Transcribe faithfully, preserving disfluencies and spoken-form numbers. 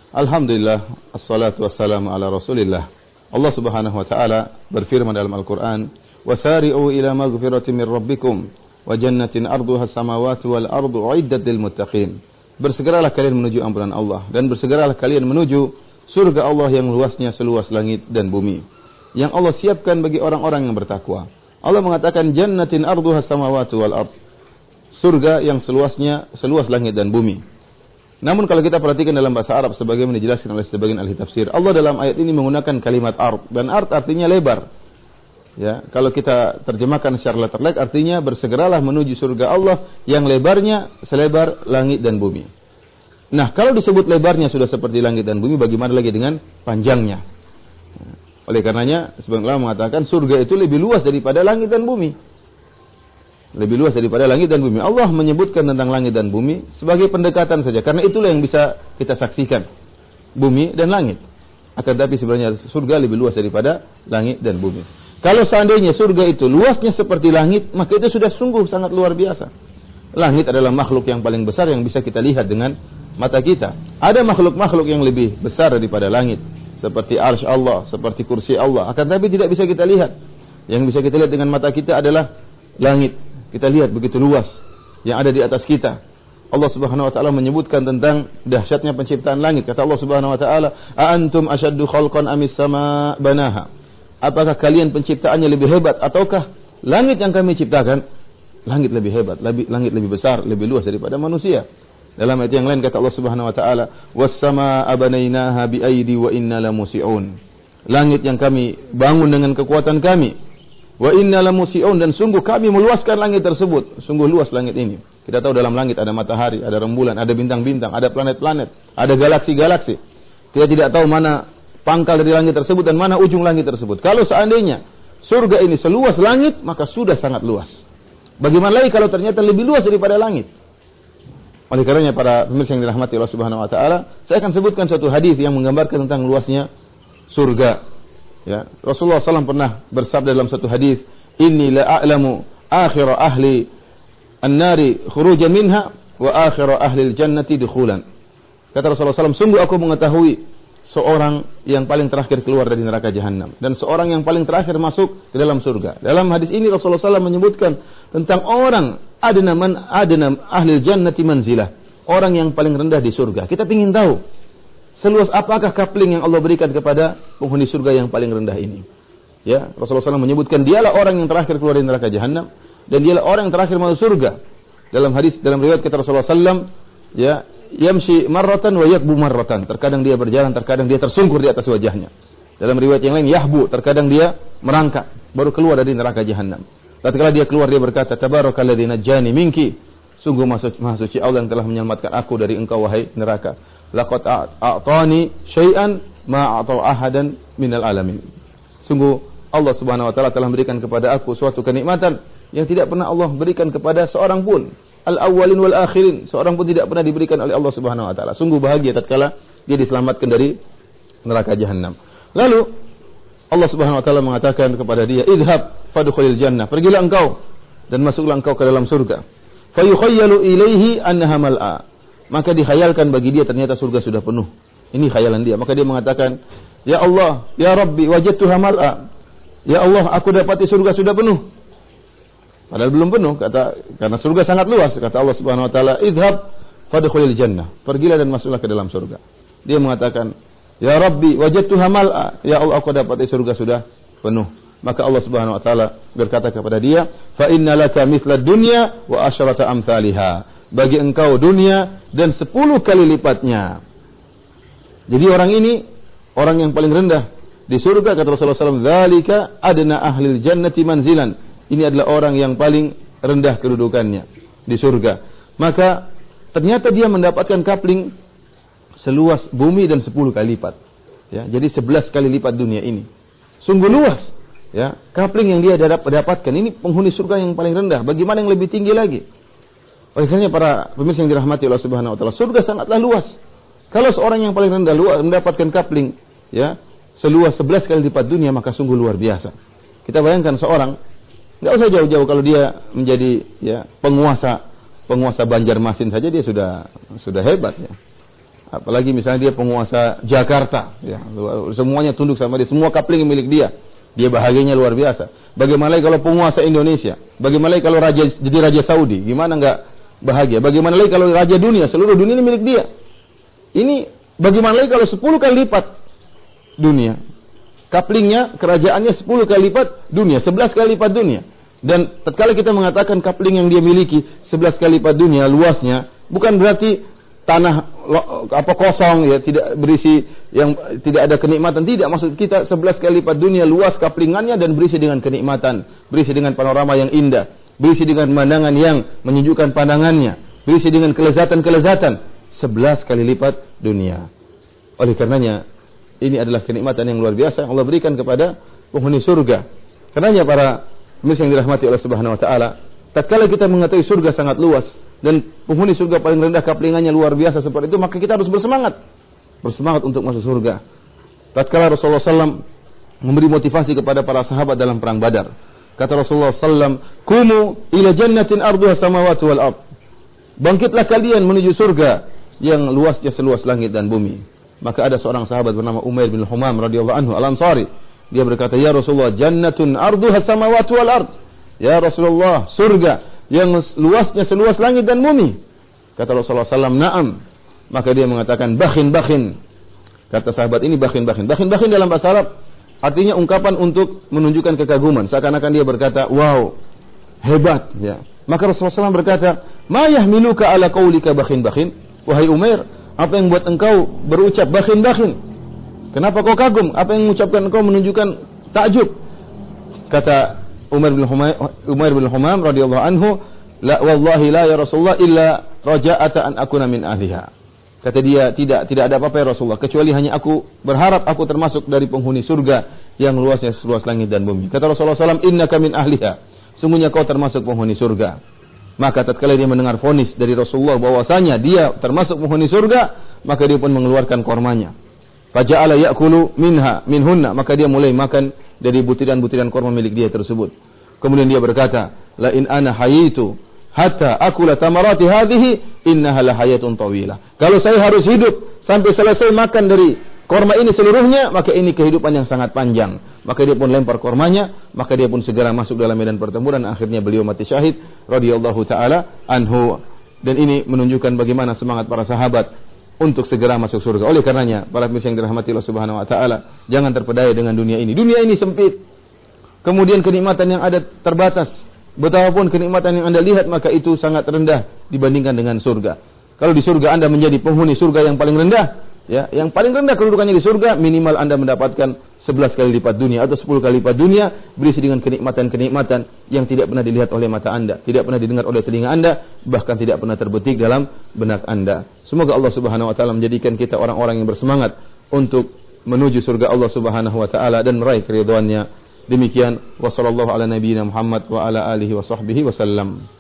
Alhamdulillah, assalatu wassalamu ala Rasulillah. Allah Subhanahu wa taala berfirman dalam Al-Qur'an, "Wasari'u ila maghfiratin min rabbikum wa jannatin arduha as-samawati wal ardu uiddat lil muttaqin." Bersegeralah kalian menuju ampunan Allah dan bersegeralah kalian menuju surga Allah yang luasnya seluas langit dan bumi, yang Allah siapkan bagi orang-orang yang bertakwa. Allah mengatakan jannatin arduha as-samawati wal ard. Surga yang seluasnya seluas langit dan bumi. Namun kalau kita perhatikan dalam bahasa Arab sebagaimana dijelaskan oleh sebagian ahli tafsir, Allah dalam ayat ini menggunakan kalimat ard, dan ard artinya lebar. Ya, kalau kita terjemahkan secara letterlek artinya bersegeralah menuju surga Allah yang lebarnya selebar langit dan bumi. Nah, kalau disebut lebarnya sudah seperti langit dan bumi, bagaimana lagi dengan panjangnya? Oleh karenanya sebagian ulama mengatakan surga itu lebih luas daripada langit dan bumi. Lebih luas daripada langit dan bumi. Allah menyebutkan tentang langit dan bumi sebagai pendekatan saja, karena itulah yang bisa kita saksikan, bumi dan langit. Akan tetapi sebenarnya surga lebih luas daripada langit dan bumi. Kalau seandainya surga itu luasnya seperti langit, maka itu sudah sungguh sangat luar biasa. Langit adalah makhluk yang paling besar yang bisa kita lihat dengan mata kita. Ada makhluk-makhluk yang lebih besar daripada langit, seperti arsy Allah, seperti kursi Allah. Akan tetapi tidak bisa kita lihat. Yang bisa kita lihat dengan mata kita adalah langit. Kita lihat begitu luas yang ada di atas kita. Allah Subhanahu wa taala menyebutkan tentang dahsyatnya penciptaan langit. Kata Allah Subhanahu wa taala, "A antum asyaddu khalqan amis sama banaha?" Apakah kalian penciptaannya lebih hebat ataukah langit yang kami ciptakan? Langit lebih hebat, lebih, langit lebih besar, lebih luas daripada manusia. Dalam ayat yang lain kata Allah Subhanahu wa taala, "Was-samaa'a banainaha bi'aidi wa inna lamusi'un." Langit yang kami bangun dengan kekuatan kami. Wa inna lamusi'un, dan sungguh kami meluaskan langit tersebut. Sungguh luas langit ini. Kita tahu dalam langit ada matahari, ada rembulan, ada bintang-bintang, ada planet-planet, ada galaksi-galaksi. Kita tidak tahu mana pangkal dari langit tersebut dan mana ujung langit tersebut. Kalau seandainya surga ini seluas langit, maka sudah sangat luas. Bagaimana lagi kalau ternyata lebih luas daripada langit? Oleh karenanya para pemirsa yang dirahmati Allah Subhanahu wa taala, saya akan sebutkan suatu hadis yang menggambarkan tentang luasnya surga. Ya, Rasulullah sallallahu alaihi wasallam pernah bersabda dalam satu hadis, "Inni la a'lamu akhir ahli an-nari khurujan minha wa akhir ahli al-jannati dukhulan." Kata Rasulullah sallallahu alaihi wasallam, sungguh aku mengetahui seorang yang paling terakhir keluar dari neraka jahanam dan seorang yang paling terakhir masuk ke dalam surga. Dalam hadis ini Rasulullah sallallahu alaihi wasallam menyebutkan tentang orang adna man adna ahli al-jannati manzilah, orang yang paling rendah di surga. Kita ingin tahu seluas apakah coupling yang Allah berikan kepada penghuni surga yang paling rendah ini. Ya, Rasulullah sallallahu alaihi wasallam menyebutkan dialah orang yang terakhir keluar dari neraka jahanam dan dialah orang yang terakhir masuk surga. Dalam hadis, dalam riwayat kata Rasulullah sallallahu alaihi wasallam, ya, yamshi marratan wa yakbu marratan. Terkadang dia berjalan, terkadang dia tersungkur di atas wajahnya. Dalam riwayat yang lain, yahbu, terkadang dia merangkak baru keluar dari neraka jahanam. Tatkala dia keluar dia berkata, "Tabarakalladzi najjani minki." Sungguh maha suci Allah yang telah menyelamatkan aku dari engkau wahai neraka. Laqad a'tani syai'an ma a'ta ahadan minal alamin. Sungguh Allah Subhanahu wa taala telah memberikan kepada aku suatu kenikmatan yang tidak pernah Allah berikan kepada seorang pun. Al-awwalin wal akhirin, seorang pun tidak pernah diberikan oleh Allah Subhanahu wa taala. Sungguh bahagia tatkala dia diselamatkan dari neraka jahanam. Lalu Allah Subhanahu wa taala mengatakan kepada dia, "Idhhab fadkhulil jannah." Pergilah engkau dan masuklah engkau ke dalam surga. Fayukhayyalu ilaihi annaha mal'a. Maka dikhayalkan bagi dia ternyata surga sudah penuh. Ini khayalan dia. Maka dia mengatakan, "Ya Allah, ya Rabbi, wajadtuha mal'a." Ya Allah, aku dapati surga sudah penuh. Padahal belum penuh, kata karena surga sangat luas. Kata Allah Subhanahu wa taala, "Idhhab fadkhulil jannah." Pergilah dan masuklah ke dalam surga. Dia mengatakan, "Ya Rabbi, wajadtuha mal'a." Ya Allah, aku dapati surga sudah penuh. Maka Allah Subhanahu wa taala berkata kepada dia, "Fa innalaka mithla dunya wa asyrata amsalha." Bagi engkau dunia dan sepuluh kali lipatnya. Jadi orang ini orang yang paling rendah di surga, kata Rasulullah sallallahu alaihi wasallam, "Dzalika adna ahlil jannati manzilan." Ini adalah orang yang paling rendah kedudukannya di surga. Maka ternyata dia mendapatkan coupling seluas bumi dan sepuluh kali lipat. Ya, jadi sebelas kali lipat dunia ini. Sungguh luas. Ya, coupling yang dia dapatkan ini penghuni surga yang paling rendah. Bagaimana yang lebih tinggi lagi? Oleh karena para pemirsa yang dirahmati Allah Subhanahu wa taala, surga sangatlah luas. Kalau seorang yang paling rendah luas mendapatkan coupling, ya, seluas sebelas kali lipat dunia, maka sungguh luar biasa. Kita bayangkan seorang, enggak usah jauh-jauh, kalau dia menjadi ya penguasa penguasa Banjarmasin saja dia sudah sudah hebat ya. Apalagi misalnya dia penguasa Jakarta, ya, semuanya tunduk sama dia, semua kapling milik dia. Dia bahagianya luar biasa. Bagaimana kalau penguasa Indonesia? Bagaimana kalau raja jadi raja Saudi? Gimana enggak bahagia? Bagaimana lagi kalau raja dunia, seluruh dunia ini milik dia? Ini bagaimana lagi kalau sepuluh kali lipat dunia? Kaplingnya, kerajaannya sepuluh kali lipat dunia, sebelas kali lipat dunia. Dan tatkala kita mengatakan kapling yang dia miliki sebelas kali lipat dunia luasnya, bukan berarti tanah apa kosong ya, tidak berisi, yang tidak ada kenikmatan, tidak. Maksud kita sebelas kali lipat dunia luas kaplingannya dan berisi dengan kenikmatan, berisi dengan panorama yang indah, berisi dengan pemandangan yang menyejukkan pandangannya, berisi dengan kelezatan-kelezatan, sebelas kali lipat dunia. Oleh karenanya ini adalah kenikmatan yang luar biasa yang Allah berikan kepada penghuni surga. Karenanya para pemirsa yang dirahmati oleh Subhanahu wa taala, tatkala kita mengetahui surga sangat luas dan penghuni surga paling rendah kaplingannya luar biasa seperti itu, maka kita harus bersemangat. Bersemangat untuk masuk surga. Tatkala Rasulullah sallallahu alaihi wasallam memberi motivasi kepada para sahabat dalam perang Badar. Kata Rasulullah sallallahu alaihi wasallam, "Kumu ila jannatin arduha samawati wal ard." Bangkitlah kalian menuju surga yang luasnya seluas langit dan bumi. Maka ada seorang sahabat bernama Umair bin Humam radhiyallahu anhu al-Ansari. Dia berkata, "Ya Rasulullah, jannatun arduha samawati wal ard." Ya Rasulullah, surga yang luasnya seluas langit dan bumi. Kata Rasulullah sallallahu alaihi wasallam, "Na'am." Maka dia mengatakan, "Bakhin, bakhin." Kata sahabat ini, bakhin, bakhin. Bakhin, bakhin dalam bahasa Arab artinya ungkapan untuk menunjukkan kekaguman. Seakan-akan dia berkata, "Wow, hebat." Ya. Maka Rasulullah sallallahu alaihi wasallam berkata, "Ma yahmiluka ala qaulika bakhin, bakhin?" Wahai Umair, apa yang buat engkau berucap bakhin, bakhin? Kenapa kau kagum? Apa yang mengucapkan engkau menunjukkan takjub? Kata Umar bin Humam, Umar bin Humam radhiyallahu anhu, "La wallahi la ya Rasulullah illa raja'ata an akuna min ahliha." Kata dia, tidak tidak ada apa-apa ya Rasulullah, kecuali hanya aku berharap aku termasuk dari penghuni surga yang luasnya seluas langit dan bumi. Kata Rasulullah sallallahu alaihi wasallam, "Innaka min ahliha." Sungguhnya kau termasuk penghuni surga. Maka tatkala dia mendengar vonis dari Rasulullah bahwasanya dia termasuk penghuni surga, maka dia pun mengeluarkan kormanya. Faja'ala ya'kulu minha minhunna, maka dia mulai makan dari butiran-butiran korma milik dia tersebut. Kemudian dia berkata, "La in ana hayitu hatta akula tamarati hadhihi innaha la hayatun tawilah." Kalau saya harus hidup sampai selesai makan dari korma ini seluruhnya, maka ini kehidupan yang sangat panjang. Maka dia pun lempar kormanya, maka dia pun segera masuk dalam medan pertempuran dan akhirnya beliau mati syahid radhiyallahu taala anhu. Dan ini menunjukkan bagaimana semangat para sahabat untuk segera masuk surga. Oleh karenanya, para pemirsa yang dirahmati Allah Subhanahu wa taala, jangan terpedaya dengan dunia ini. Dunia ini sempit. Kemudian kenikmatan yang ada terbatas. Betapapun kenikmatan yang Anda lihat, maka itu sangat rendah dibandingkan dengan surga. Kalau di surga Anda menjadi penghuni surga yang paling rendah, ya, yang paling rendah kedudukannya di surga, minimal Anda mendapatkan sebelas kali lipat dunia atau sepuluh kali lipat dunia, berisi dengan kenikmatan-kenikmatan yang tidak pernah dilihat oleh mata Anda, tidak pernah didengar oleh telinga Anda, bahkan tidak pernah terbetik dalam benak Anda. Semoga Allah Subhanahu wa taala menjadikan kita orang-orang yang bersemangat untuk menuju surga Allah Subhanahu wa taala dan meraih keridhaannya. Demikian, wa sallallahu ala nabiyyina Muhammad wa ala alihi wa sahbihi wasallam.